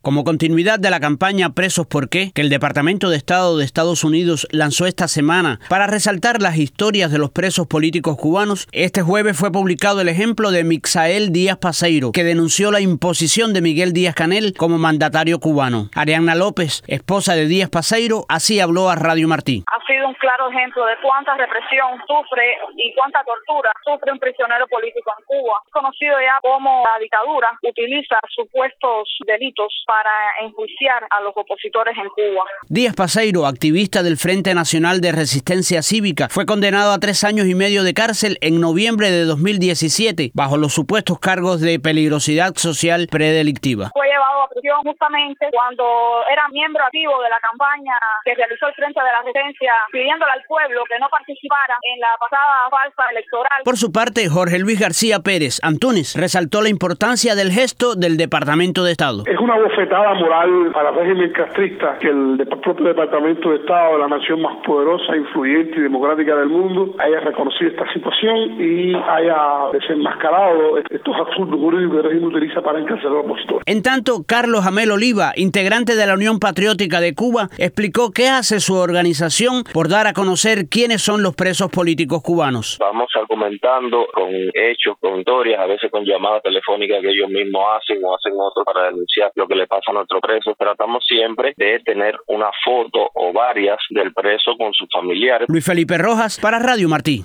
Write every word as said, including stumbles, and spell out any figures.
Como continuidad de la campaña Presos ¿Por qué?, que el Departamento de Estado de Estados Unidos lanzó esta semana para resaltar las historias de los presos políticos cubanos, este jueves fue publicado el ejemplo de Mixael Díaz Paseiro, que denunció la imposición de Miguel Díaz-Canel como mandatario cubano. Arianna López, esposa de Díaz Paseiro, así habló a Radio Martí. Ha sido un claro ejemplo de cuánta represión sufre y cuánta tortura sufre un prisionero político en Cuba. Es conocido ya cómo la dictadura utiliza supuestos delitos para enjuiciar a los opositores en Cuba. Díaz Paseiro, activista del Frente Nacional de Resistencia Cívica, fue condenado a tres años y medio de cárcel en noviembre de dos mil diecisiete bajo los supuestos cargos de peligrosidad social predelictiva. Fue llevado a prisión justamente cuando era miembro activo de la campaña que realizó el Frente de la Resistencia, pidiéndole al pueblo que no participara en la pasada farsa electoral. Por su parte, Jorge Luis García Pérez Antúnez resaltó la importancia del gesto del Departamento de Estado. Es una bofetada moral para el régimen castrista que el propio Departamento de Estado de la nación más poderosa, influyente y democrática del mundo haya reconocido esta situación y haya desenmascarado estos absurdos jurídicos que el régimen utiliza para encarcelar a los opositores. En tanto, Carlos Amel Oliva, integrante de la Unión Patriótica de Cuba, explicó qué hace su organización por dar a conocer quiénes son los presos políticos cubanos. Vamos argumentando con hechos, con historias, a veces con llamadas telefónicas que ellos mismos hacen o hacen otros para denunciar lo que le pasa a nuestros presos. Tratamos siempre de tener una foto o varias del preso con sus familiares. Luis Felipe Rojas para Radio Martí.